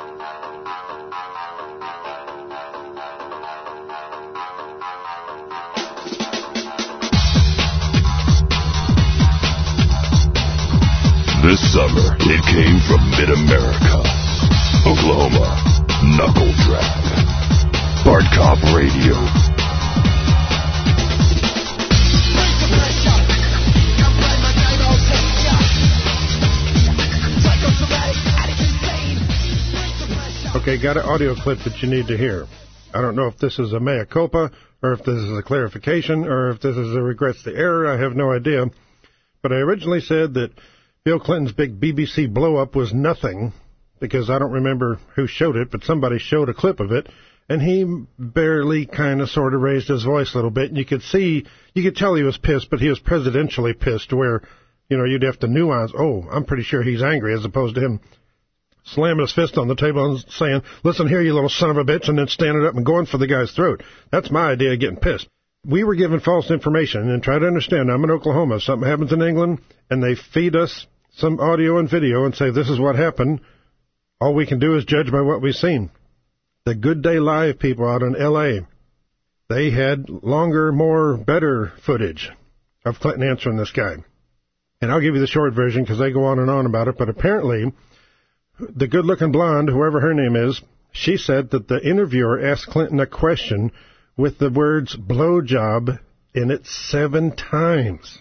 This summer, it came from Mid-America, Oklahoma, Knuckle Drag, Bart Cop Radio. Okay, got an audio clip that you need to hear. I don't know if this is a mea culpa, or if this is a clarification, or if this is a regrets the error. I have no idea. But I originally said that Bill Clinton's big BBC blow-up was nothing, because I don't remember who showed it, but somebody showed a clip of it, and he barely kind of sort of raised his voice a little bit, and you could tell he was pissed, but he was presidentially pissed, where, you know, you'd have to nuance, oh, I'm pretty sure he's angry, as opposed to him slamming his fist on the table and saying, listen here, you little son of a bitch, and then standing up and going for the guy's throat. That's my idea of getting pissed. We were given false information, and try to understand, I'm in Oklahoma. If something happens in England, and they feed us some audio and video and say, this is what happened, all we can do is judge by what we've seen. The Good Day Live people out in L.A., they had longer, more, better footage of Clinton answering this guy. And I'll give you the short version because they go on and on about it, but apparently the good-looking blonde, whoever her name is, she said that the interviewer asked Clinton a question with the words blowjob in it 7 times.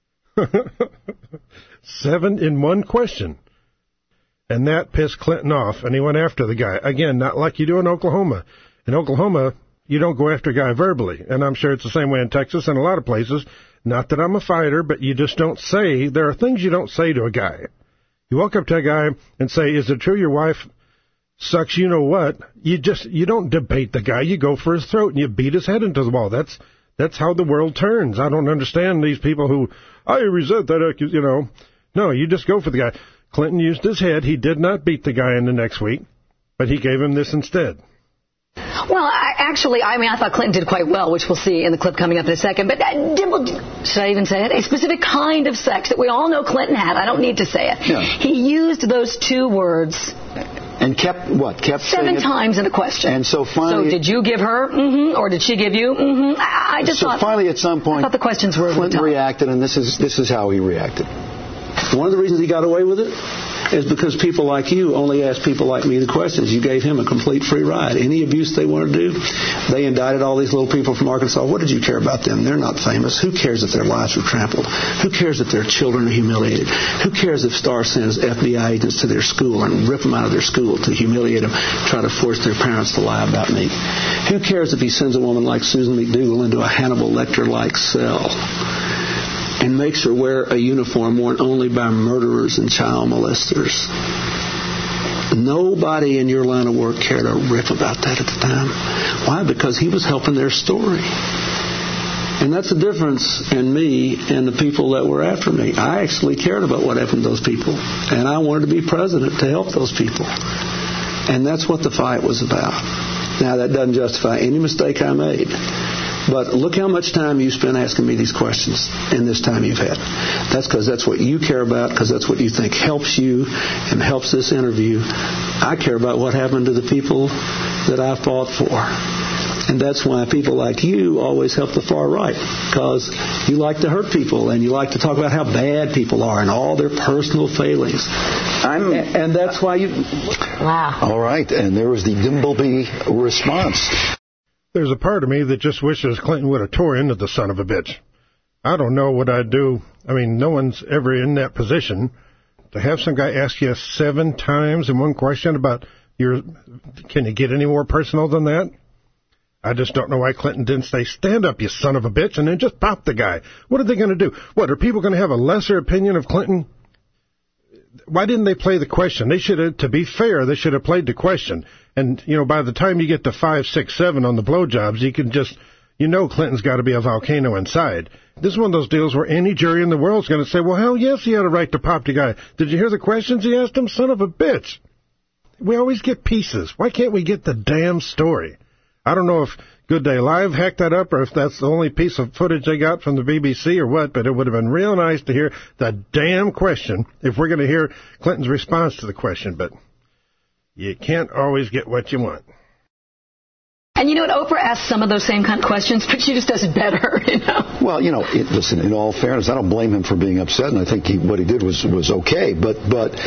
7 in one question. And that pissed Clinton off, and he went after the guy. Again, not like you do in Oklahoma. In Oklahoma, you don't go after a guy verbally, and I'm sure it's the same way in Texas and a lot of places. Not that I'm a fighter, but you just don't say, there are things you don't say to a guy. You walk up to a guy and say, is it true your wife sucks you know what? You don't debate the guy. You go for his throat and you beat his head into the wall. That's how the world turns. I don't understand these people who, I resent that, you know. No, you just go for the guy. Clinton used his head. He did not beat the guy in the next week, but he gave him this instead. Well, I thought Clinton did quite well, which we'll see in the clip coming up in a second. But should I even say it? A specific kind of sex that we all know Clinton had. I don't need to say it. Yeah. He used those 2 words. And kept 7 times in a question. And so finally... So did you give her, or did she give you, I just thought... So finally, at some point, I thought the questions were Clinton reacted, and this is how he reacted. One of the reasons he got away with it is because people like you only asked people like me the questions. You gave him a complete free ride. Any abuse they wanted to do, they indicted all these little people from Arkansas. What did you care about them? They're not famous. Who cares if their lives were trampled? Who cares if their children are humiliated? Who cares if Starr sends FBI agents to their school and rip them out of their school to humiliate them, try to force their parents to lie about me? Who cares if he sends a woman like Susan McDougal into a Hannibal Lecter-like cell and makes her wear a uniform worn only by murderers and child molesters? Nobody in your line of work cared a rip about that at the time. Why? Because he was helping their story. And that's the difference in me and the people that were after me. I actually cared about what happened to those people. And I wanted to be president to help those people. And that's what the fight was about. Now, that doesn't justify any mistake I made. But look how much time you spent asking me these questions in this time you've had. That's because that's what you care about, because that's what you think helps you and helps this interview. I care about what happened to the people that I fought for. And that's why people like you always help the far right, because you like to hurt people and you like to talk about how bad people are and all their personal failings. And that's why you... Wow. All right, and there was the Dimbleby response. There's a part of me that just wishes Clinton would have tore into the son of a bitch. I don't know what I'd do. I mean, no one's ever in that position. To have some guy ask you 7 times in one question about can you get any more personal than that? I just don't know why Clinton didn't say, stand up, you son of a bitch, and then just pop the guy. What are they going to do? What, are people going to have a lesser opinion of Clinton? Why didn't they play the question? They should have, to be fair, they should have played the question. And, you know, by the time you get to 5, 6, 7 on the blowjobs, you can just, you know, Clinton's got to be a volcano inside. This is one of those deals where any jury in the world is going to say, well, hell yes, he had a right to pop the guy. Did you hear the questions he asked him? Son of a bitch. We always get pieces. Why can't we get the damn story? I don't know if Good Day Live hacked that up or if that's the only piece of footage they got from the BBC or what, but it would have been real nice to hear the damn question if we're going to hear Clinton's response to the question. But You can't always get what you want. And you know what? Oprah asks some of those same kind of questions, but she just does it better, you know? Well, you know, listen, in all fairness, I don't blame him for being upset, and I think what he did was okay. But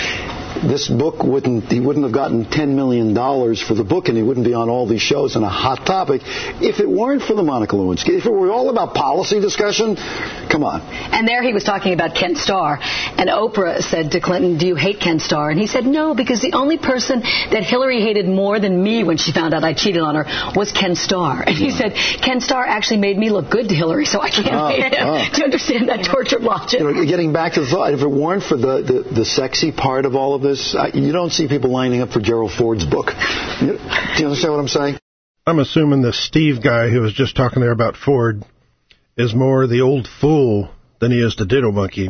this book he wouldn't have gotten $10 million for the book, and he wouldn't be on all these shows on a hot topic if it weren't for the Monica Lewinsky. If it were all about policy discussion, come on. And there he was talking about Ken Starr, and Oprah said to Clinton, "Do you hate Ken Starr?" And he said, "No, because the only person that Hillary hated more than me when she found out I cheated on her was Ken Starr." And he said, "Ken Starr actually made me look good to Hillary, so I can't hate him." Do you understand that tortured logic? You know, getting back to the thought, if it weren't for the sexy part of all of this, you don't see people lining up for Gerald Ford's book. Do you understand what I'm saying? I'm assuming the Steve guy who was just talking there about Ford is more the old fool than he is the ditto monkey.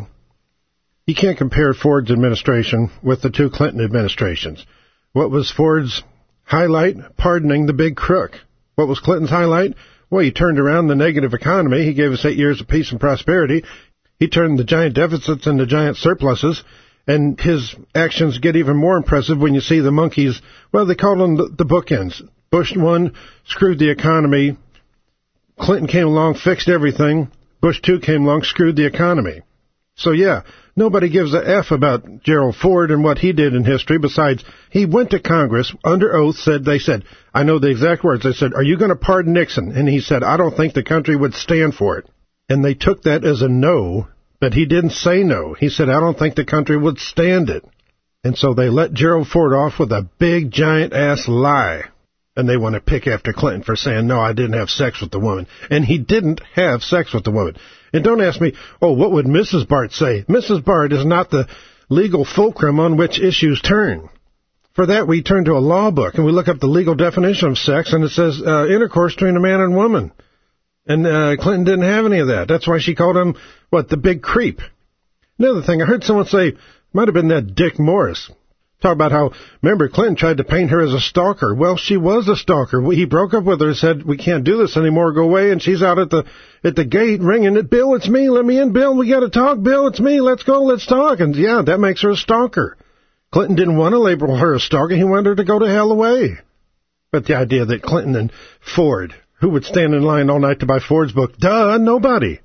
You can't compare Ford's administration with the two Clinton administrations. What was Ford's highlight? Pardoning the big crook. What was Clinton's highlight? Well, he turned around the negative economy. He gave us 8 years of peace and prosperity. He turned the giant deficits into giant surpluses. And his actions get even more impressive when you see the monkeys. Well, they call them the bookends. Bush 1 screwed the economy. Clinton came along, fixed everything. Bush 2 came along, screwed the economy. So, yeah, nobody gives a F about Gerald Ford and what he did in history. Besides, he went to Congress under oath, they said, I know the exact words. They said, "Are you going to pardon Nixon?" And he said, "I don't think the country would stand for it." And they took that as a no. But he didn't say no. He said, "I don't think the country would stand it." And so they let Gerald Ford off with a big, giant-ass lie. And they want to pick after Clinton for saying, "No, I didn't have sex with the woman." And he didn't have sex with the woman. And don't ask me, "Oh, what would Mrs. Bart say?" Mrs. Bart is not the legal fulcrum on which issues turn. For that, we turn to a law book, and we look up the legal definition of sex, and it says intercourse between a man and woman. And Clinton didn't have any of that. That's why she called him, the big creep. Another thing, I heard someone say, might have been that Dick Morris, talk about how, remember, Clinton tried to paint her as a stalker. Well, she was a stalker. He broke up with her and said, "We can't do this anymore, go away." And she's out at the gate ringing it, "Bill, it's me, let me in, Bill, we got to talk, Bill, it's me, let's go, let's talk." And yeah, that makes her a stalker. Clinton didn't want to label her a stalker, he wanted her to go to hell away. But the idea that Clinton and Ford, who would stand in line all night to buy Ford's book? Duh, nobody.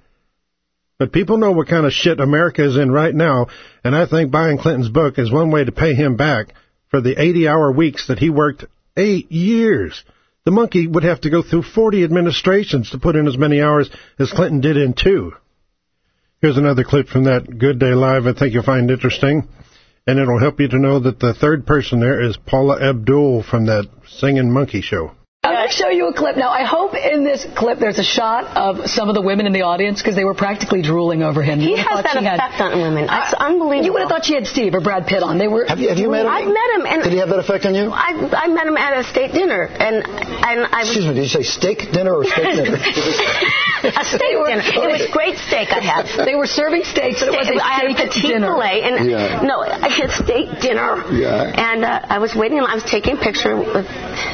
But people know what kind of shit America is in right now, and I think buying Clinton's book is one way to pay him back for the 80-hour weeks that he worked 8 years. The monkey would have to go through 40 administrations to put in as many hours as Clinton did in 2. Here's another clip from that Good Day Live I think you'll find interesting, and it'll help you to know that the third person there is Paula Abdul from that Singing Monkey show. I'm going to show you a clip. Now, I hope in this clip there's a shot of some of the women in the audience because they were practically drooling over him. He has that effect on women. It's unbelievable. You would have thought she had Steve or Brad Pitt on. They were. Have you met him? I've met him. And did he have that effect on you? I met him at a state dinner, and I. Excuse me. Did you say steak dinner or steak dinner? A steak dinner. It was great steak I had. They were serving steaks, but it was a I had a steak petit dinner. filet, and no, I had steak dinner. Yeah. And I was waiting. I was taking a picture with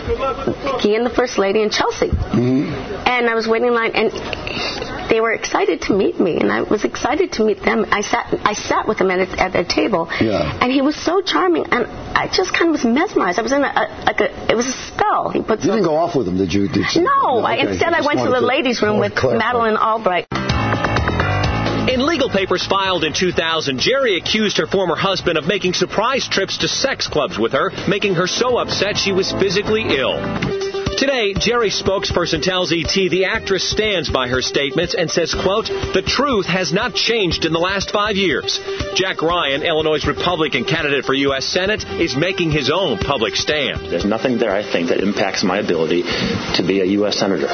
he and the First Lady in Chelsea. Mm-hmm. And I was waiting in line, and they were excited to meet me, and I was excited to meet them. I sat with them at a table, and he was so charming, and I just kind of was mesmerized. I was in it was a spell. You didn't go off with them, did you? No. Okay. Instead, I went to the ladies' room with Madeleine Albright. In legal papers filed in 2000, Jerry accused her former husband of making surprise trips to sex clubs with her, making her so upset she was physically ill. Today, Jerry's spokesperson tells ET the actress stands by her statements and says, quote, "The truth has not changed in the last 5 years." Jack Ryan, Illinois' Republican candidate for U.S. Senate, is making his own public stand. There's nothing there, I think, that impacts my ability to be a U.S. Senator.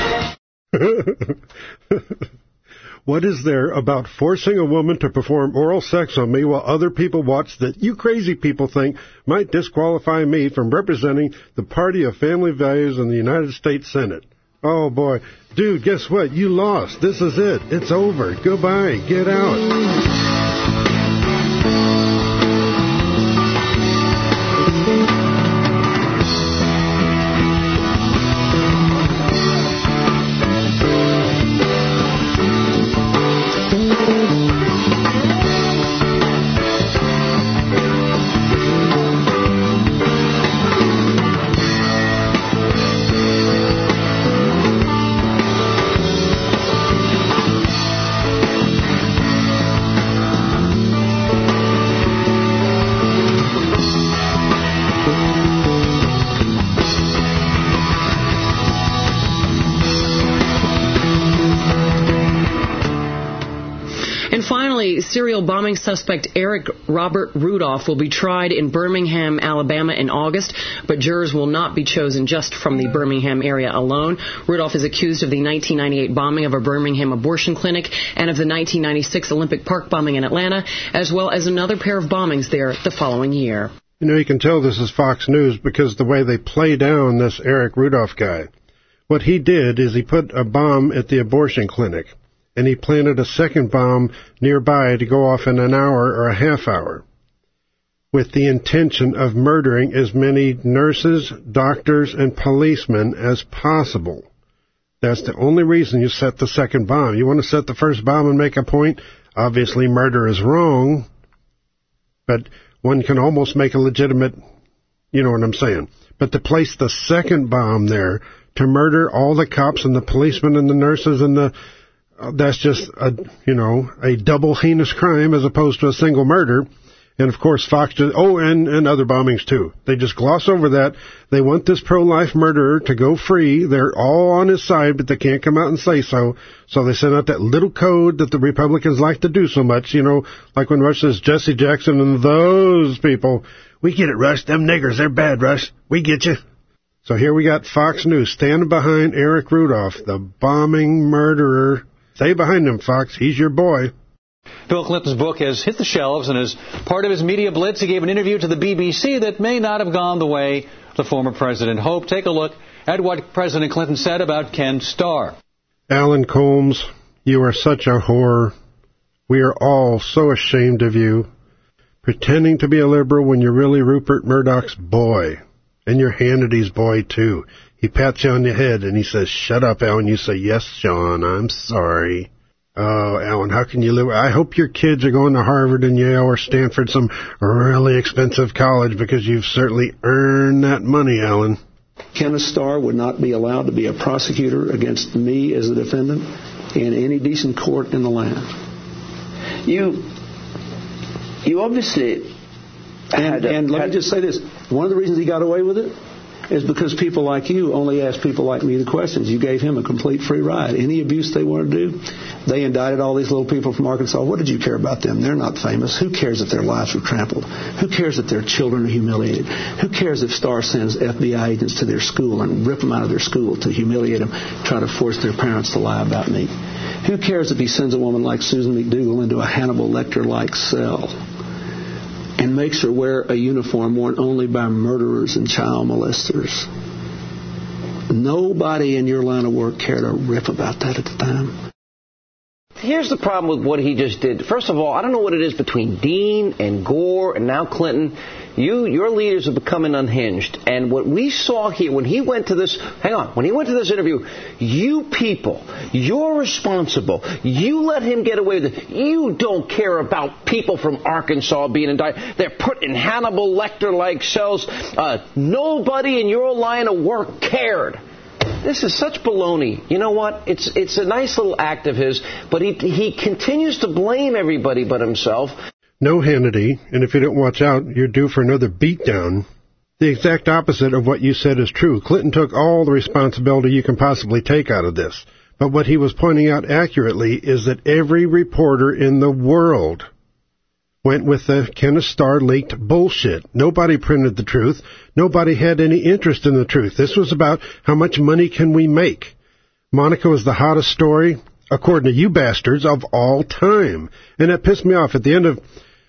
What is there about forcing a woman to perform oral sex on me while other people watch that you crazy people think might disqualify me from representing the party of family values in the United States Senate? Oh, boy. Dude, guess what? You lost. This is it. It's over. Goodbye. Get out. serial bombing suspect Eric Robert Rudolph will be tried in Birmingham, Alabama in August, but jurors will not be chosen just from the Birmingham area alone. Rudolph is accused of the 1998 bombing of a Birmingham abortion clinic and of the 1996 Olympic Park bombing in Atlanta, as well as another pair of bombings there the following year. You know, you can tell this is Fox News because the way they play down this Eric Rudolph guy. What he did is he put a bomb at the abortion clinic, and he planted a second bomb nearby to go off in an hour or a half hour, with the intention of murdering as many nurses, doctors, and policemen as possible. That's the only reason you set the second bomb. You want to set the first bomb and make a point? Obviously, murder is wrong, but one can almost make a legitimate, you know what I'm saying. But to place the second bomb there to murder all the cops and the policemen and the nurses and that's just a double heinous crime as opposed to a single murder. And of course, Fox just, and other bombings too. They just gloss over that. They want this pro-life murderer to go free. They're all on his side, but they can't come out and say so. So they send out that little code that the Republicans like to do so much, like when Rush says Jesse Jackson and those people. We get it, Rush. Them niggers, they're bad, Rush. We get you. So here we got Fox News standing behind Eric Rudolph, the bombing murderer. Stay behind him, Fox. He's your boy. Bill Clinton's book has hit the shelves, and as part of his media blitz, he gave an interview to the BBC that may not have gone the way the former president hoped. Take a look at what President Clinton said about Ken Starr. Alan Colmes, you are such a whore. We are all so ashamed of you. Pretending to be a liberal when you're really Rupert Murdoch's boy. And you're Hannity's boy, too. He pats you on the head and he says, shut up, Alan. You say, yes, Sean, I'm sorry. Oh, Alan, how can you live? I hope your kids are going to Harvard and Yale or Stanford, some really expensive college, because you've certainly earned that money, Alan. Kenneth Starr would not be allowed to be a prosecutor against me as a defendant in any decent court in the land. You obviously And let me just say this. One of the reasons he got away with it is because people like you only ask people like me the questions. You gave him a complete free ride. Any abuse they wanted to do, they indicted all these little people from Arkansas. What did you care about them? They're not famous. Who cares if their lives were trampled? Who cares if their children are humiliated? Who cares if Starr sends FBI agents to their school and rip them out of their school to humiliate them, try to force their parents to lie about me? Who cares if he sends a woman like Susan McDougal into a Hannibal Lecter-like cell and makes her wear a uniform worn only by murderers and child molesters? Nobody in your line of work cared a rip about that at the time. Here's the problem with what he just did. First of all, I don't know what it is between Dean and Gore and now Clinton. Your leaders are becoming unhinged. And what we saw here when he went to this, when he went to this interview, you people, you're responsible. You let him get away with it. You don't care about people from Arkansas being indicted. They're put in Hannibal Lecter-like cells. Nobody in your line of work cared. This is such baloney. You know what? It's a nice little act of his, but he continues to blame everybody but himself. No, Hannity, and if you don't watch out, you're due for another beatdown. The exact opposite of what you said is true. Clinton took all the responsibility you can possibly take out of this. But what he was pointing out accurately is that every reporter in the world went with the Kenneth Starr leaked bullshit. Nobody printed the truth. Nobody had any interest in the truth. This was about how much money can we make. Monica was the hottest story, according to you bastards, of all time. And that pissed me off. At the end of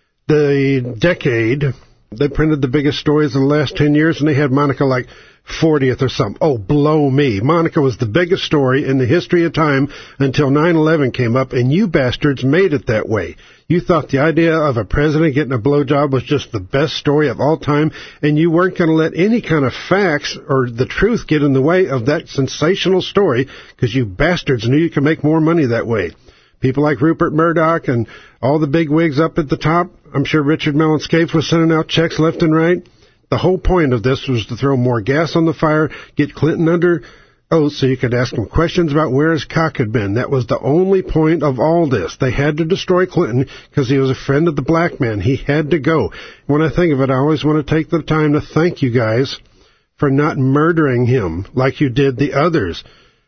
the decade, they printed the biggest stories in the last 10 years, and they had Monica like 40th or something. Oh, blow me. Monica was the biggest story in the history of time until 9/11 came up, and you bastards made it that way. You thought the idea of a president getting a blowjob was just the best story of all time, and you weren't going to let any kind of facts or the truth get in the way of that sensational story, because you bastards knew you could make more money that way. People like Rupert Murdoch and all the big wigs up at the top, I'm sure Richard Mellon Scaife was sending out checks left and right. The whole point of this was to throw more gas on the fire, get Clinton under oath so you could ask him questions about where his cock had been. That was the only point of all this. They had to destroy Clinton because he was a friend of the black man. He had to go. When I think of it, I always want to take the time to thank you guys for not murdering him like you did the others.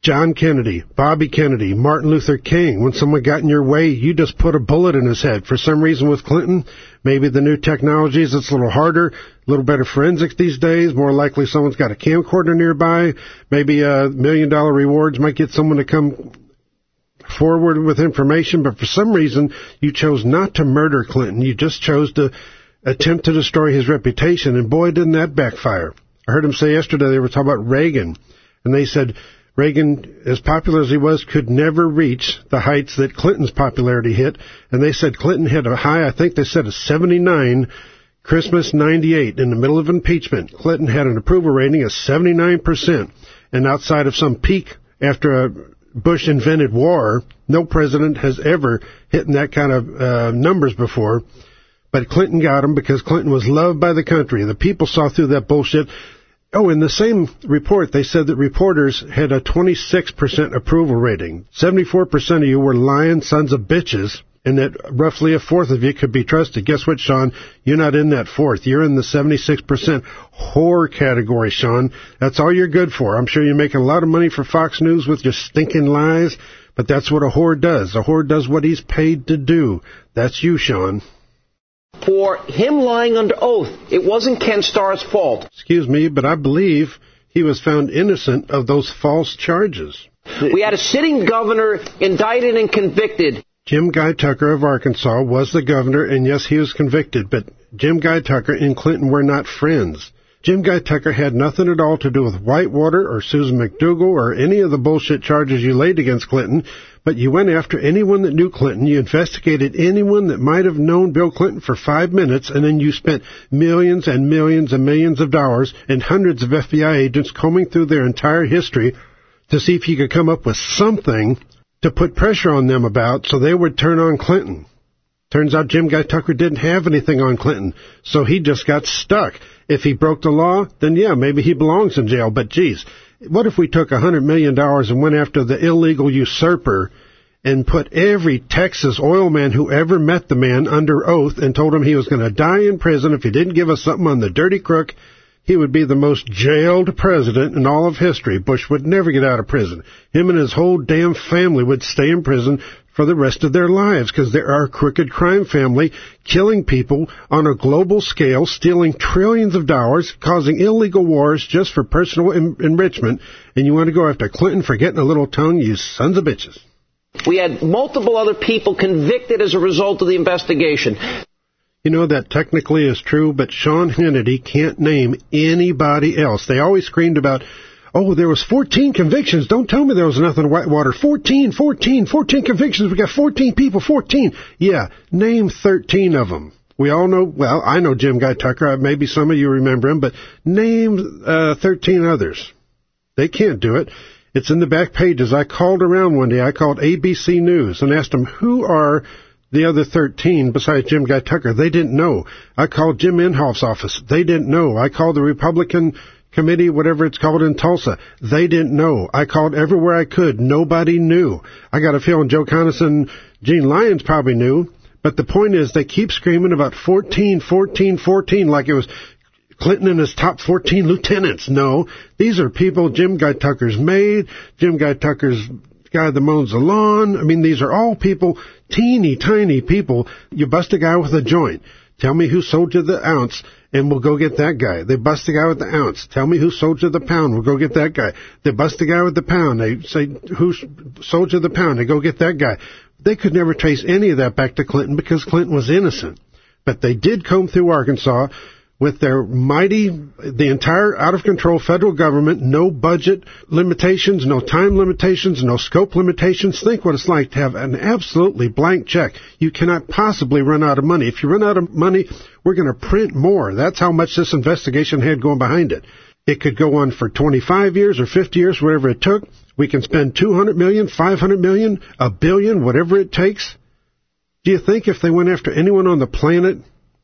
John Kennedy, Bobby Kennedy, Martin Luther King. When someone got in your way, you just put a bullet in his head. For some reason with Clinton, maybe the new technologies, it's a little harder, a little better forensics these days. More likely someone's got a camcorder nearby. Maybe $1 million rewards might get someone to come forward with information. But for some reason, you chose not to murder Clinton. You just chose to attempt to destroy his reputation. And boy, didn't that backfire. I heard him say yesterday, they were talking about Reagan. And they said, Reagan, as popular as he was, could never reach the heights that Clinton's popularity hit. And they said Clinton had a high, I think they said a 79, Christmas 98, in the middle of impeachment. Clinton had an approval rating of 79%. And outside of some peak after a Bush invented war, no president has ever hit that kind of numbers before. But Clinton got him because Clinton was loved by the country. The people saw through that bullshit. Oh, in the same report, they said that reporters had a 26% approval rating. 74% of you were lying sons of bitches, and that roughly a fourth of you could be trusted. Guess what, Sean? You're not in that fourth. You're in the 76% whore category, Sean. That's all you're good for. I'm sure you're making a lot of money for Fox News with your stinking lies, but that's what a whore does. A whore does what he's paid to do. That's you, Sean. For him lying under oath, it wasn't Ken Starr's fault. Excuse me, but I believe he was found innocent of those false charges. We had a sitting governor indicted and convicted. Jim Guy Tucker of Arkansas was the governor, and yes, he was convicted, but Jim Guy Tucker and Clinton were not friends. Jim Guy Tucker had nothing at all to do with Whitewater or Susan McDougal or any of the bullshit charges you laid against Clinton, but you went after anyone that knew Clinton. You investigated anyone that might have known Bill Clinton for 5 minutes, and then you spent millions and millions and millions of dollars and hundreds of FBI agents combing through their entire history to see if you could come up with something to put pressure on them about so they would turn on Clinton. Turns out Jim Guy Tucker didn't have anything on Clinton, so he just got stuck. If he broke the law, then yeah, maybe he belongs in jail. But geez, what if we took $100 million and went after the illegal usurper and put every Texas oil man who ever met the man under oath and told him he was going to die in prison if he didn't give us something on the dirty crook? He would be the most jailed president in all of history. Bush would never get out of prison. Him and his whole damn family would stay in prison for the rest of their lives because they're our crooked crime family, killing people on a global scale, stealing trillions of dollars, causing illegal wars just for personal enrichment. And you want to go after Clinton for getting a little tongue, you sons of bitches. We had multiple other people convicted as a result of the investigation. You know, that technically is true, but Sean Hannity can't name anybody else. They always screamed about, oh, there was 14 convictions. Don't tell me there was nothing in Whitewater. 14 convictions. We got 14 people, 14. Yeah, name 13 of them. We all know, well, I know Jim Guy Tucker. Maybe some of you remember him, but name 13 others. They can't do it. It's in the back pages. I called around one day. I called ABC News and asked them, who are the other 13 besides Jim Guy Tucker? They didn't know. I called Jim Inhofe's office. They didn't know. I called the Republican committee, whatever it's called in Tulsa. They didn't know. I called everywhere I could. Nobody knew. I got a feeling Joe Conason, Gene Lyons probably knew. But the point is they keep screaming about 14 like it was Clinton and his top 14 lieutenants. No, these are people Jim Guy Tucker's made. Jim Guy Tucker's guy that mows the lawn. I mean, these are all people, teeny tiny people. You bust a guy with a joint. Tell me who sold you the ounce, and we'll go get that guy. They bust the guy with the ounce. Tell me who sold you the pound. We'll go get that guy. They bust the guy with the pound. They say, who sold you the pound? They go get that guy. They could never trace any of that back to Clinton because Clinton was innocent. But they did comb through Arkansas with their the entire out-of-control federal government, no budget limitations, no time limitations, no scope limitations. Think what it's like to have an absolutely blank check. You cannot possibly run out of money. If you run out of money, we're going to print more. That's how much this investigation had going behind it. It could go on for 25 years or 50 years, whatever it took. We can spend $200 million, $500 million, $1 billion, whatever it takes. Do you think if they went after anyone on the planet,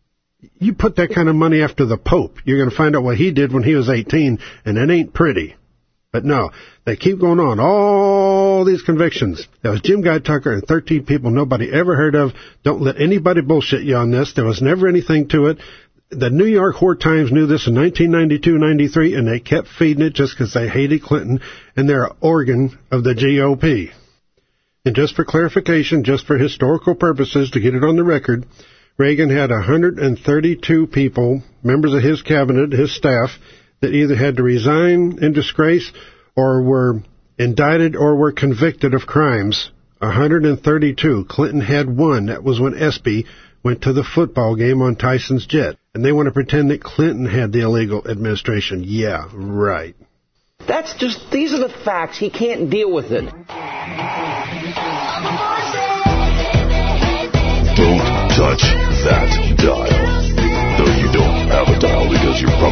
you put that kind of money after the Pope, you're going to find out what he did when he was 18, and it ain't pretty. But no, they keep going on. All these convictions. That was Jim Guy Tucker and 13 people nobody ever heard of. Don't let anybody bullshit you on this. There was never anything to it. The New York Whore Times knew this in 1992-93, and they kept feeding it just because they hated Clinton, and they're an organ of the GOP. And just for clarification, just for historical purposes, to get it on the record, Reagan had 132 people, members of his cabinet, his staff, that either had to resign in disgrace or were indicted or were convicted of crimes. 132. Clinton had one. That was when Espy went to the football game on Tyson's jet. And they want to pretend that Clinton had the illegal administration. Yeah, right. These are the facts. He can't deal with it. Don't touch that dial. Though you don't have a dial because you're